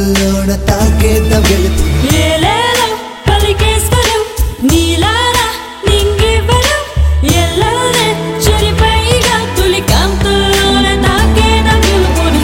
కాంతుల్లోన తాకేద్ద వెలుగు ఏలేలో పలికేశ్వరం నీలారా నింగివ్వరు ఎల్లనే చెరిపైగా తొలి కాంతుల్లోన తాకేద్ద వెలుగుని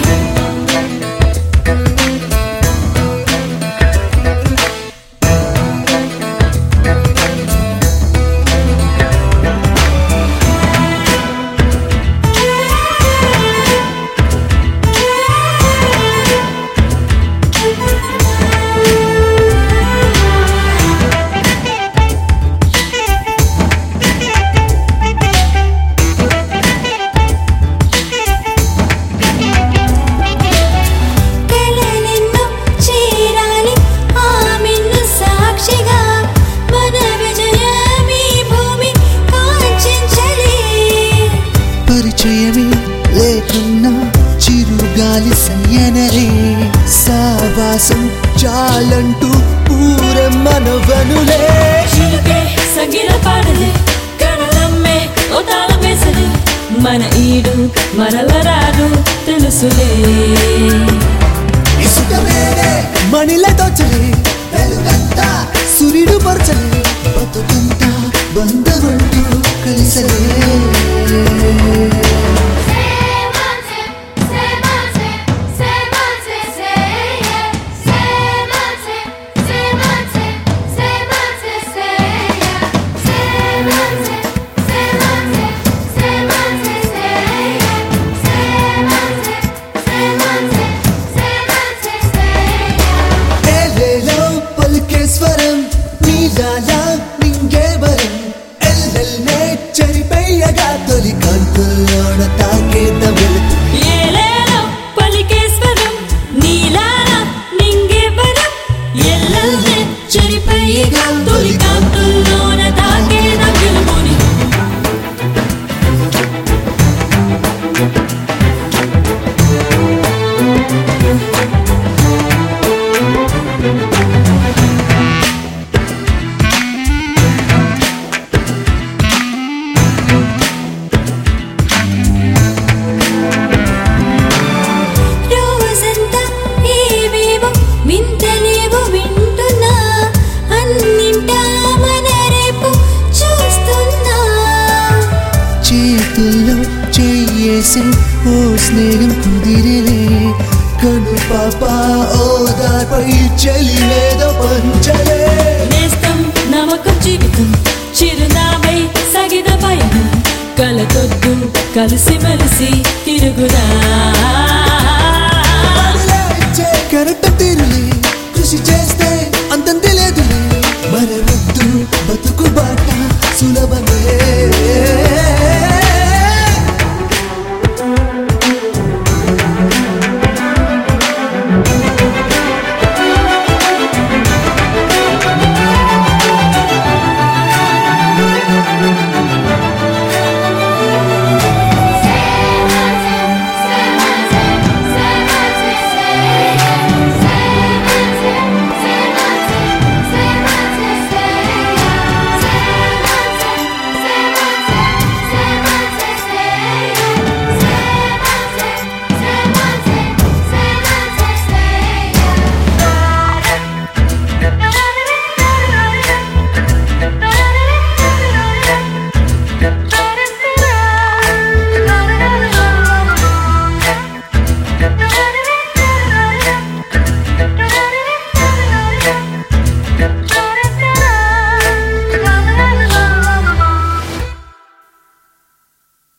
పరిచయమే లేకున్నా చిరుగాలి సయ్యనరే సావాసం చాలంటూ పూరమ్మనవనులే చిలుకే సంగీత పాడలే కడలమ్మే ఓ తాళం వేసలే మన ఈడు మరలరాదు తెలుసులే ఇసుక వేరే మణిలతో చలే వెలుగంతా సూర్యుడు పరచలే బతుకంతా బంధమంటూ కలిసలే స్వరం నీలాలా నింగేవరం ఎల్లెల్నే చెరిపేయగా తొలి కాంతుల్లోన తాకేద్ద వెలుగు ఏలేలో పలికేశ్వరం నీలారా నింగివ్వరం ఎల్లనే చెరిపైగా తొలి కాంతుల్లోన తాకేద వెలుగుని చేతుల్లో చేయేసి ఓ స్నేహం కుదిరిలే కను పాప ఓదార్పై చెలిలేదో పంచలే నేస్తం నమ్మకం జీవితం చిరునామై సాగిన పయనం కలతొద్దు కలిసి మెలిసి తిరుగుదా కరెక్ట్ తీరులే కృషి చేస్తే